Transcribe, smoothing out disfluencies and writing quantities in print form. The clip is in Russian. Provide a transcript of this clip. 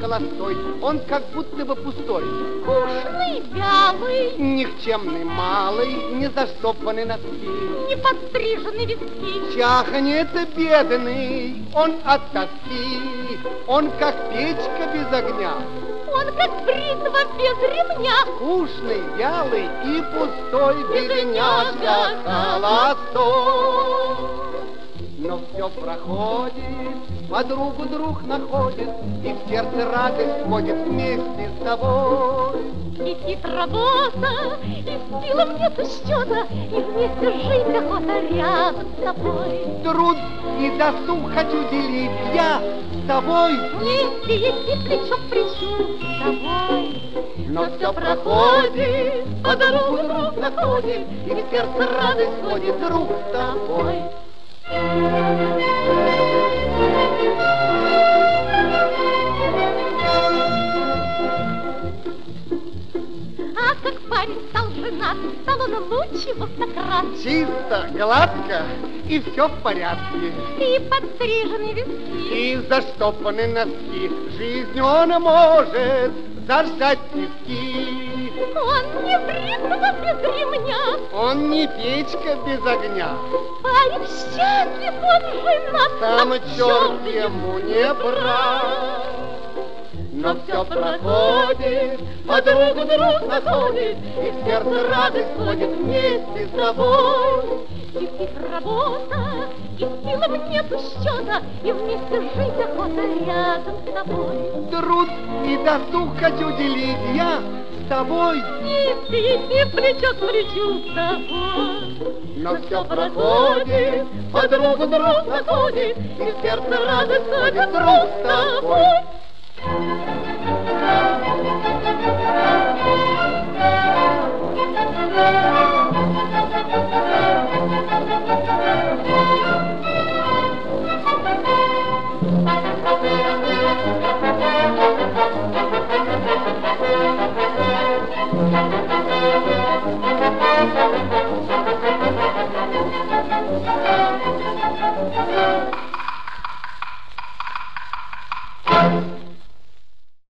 холостой, он как будто бы пустой. Скучный, вялый, Никчемный, малый, не заштопанный носки, не подстриженный виски. чахнет бедный, он от тоски, он как печка без огня. Он как бритва без ремня. Скучный, вялый и пустой, бедняжка холостой. Но все проходит, подругу друг находит, и в сердце радость ходит вместе с тобой. Летит работа, и силам нет счета, и вместе жить охота рядом с тобой. Труд и досуг хочу делить я с тобой. Вместе идти плечо к плечу с тобой. Но все проходит, подругу друг находит, и в сердце радость ходит друг с тобой. А как парень стал женат, стал он лучше во стократ. Чисто, гладко, и все в порядке. И подстриженные виски, И заштопаны носки, жизнь он может зажать тиски. он не бритва без ремня. Он не печка без огня, Парень счастлив, он женат, сам а черт ему не брат. Но все проходит, подругу друг находит, и в сердце радость ходит вместе с тобой. Летит работа, и силам нет счета, и вместе жить охота рядом с тобой. Труд и досуг хочу делить я с тобой. Идти плечо к плечу с тобой. Но все проходит, подругу друг находит, и в сердце радость ходит друг с тобой.